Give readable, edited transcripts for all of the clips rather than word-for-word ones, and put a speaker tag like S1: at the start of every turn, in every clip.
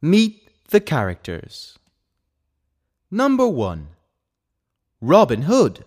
S1: Meet the characters. Number 1. Robin Hood.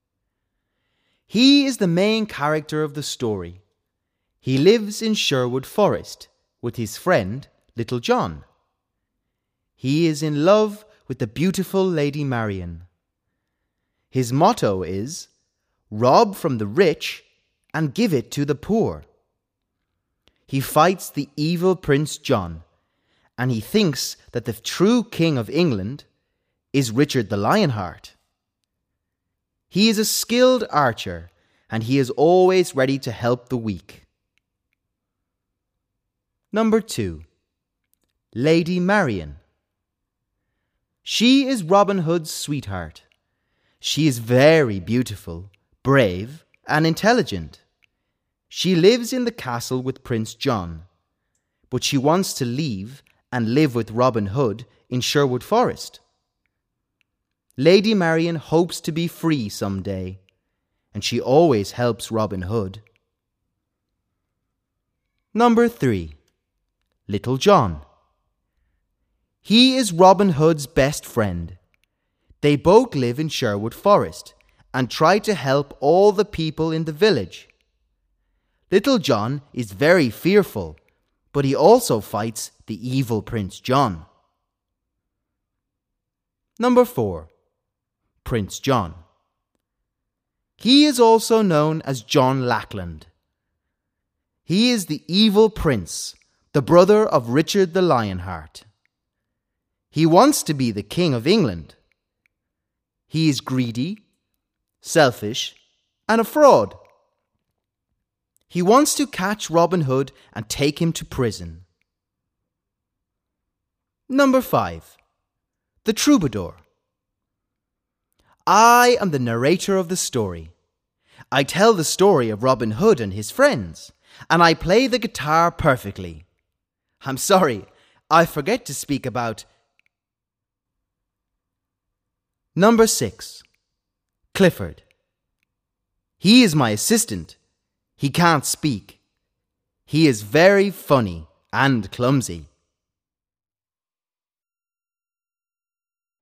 S1: He is the main character of the story. He lives in Sherwood Forest with his friend Little John. He is in love with the beautiful Lady Marian. His motto is, "Rob from the rich and give it to the poor." He fights the evil Prince John, and he thinks that the true King of England is Richard the Lionheart. He is a skilled archer, and he is always ready to help the weak. Number 2. Lady Marian. She is Robin Hood's sweetheart. She is very beautiful, brave, and intelligent. She lives in the castle with Prince John, but she wants to leave and live with Robin Hood in Sherwood Forest. Lady Marian hopes to be free someday, and she always helps Robin Hood. Number 3. Little John. He is Robin Hood's best friend. They both live in Sherwood Forest and try to help all the people in the village. Little John is very fearful, but he also fights the evil Prince John. Number 4. Prince John. He is also known as John Lackland. He is the evil prince, the brother of Richard the Lionheart. He wants to be the King of England. He is greedy, selfish, and a fraud. He wants to catch Robin Hood and take him to prison. Number 5. The Troubadour. I am the narrator of the story. I tell the story of Robin Hood and his friends, and I play the guitar perfectly. I'm sorry, I forget to speak about... Number 6. Clifford. He is my assistant. He can't speak. He is very funny and clumsy.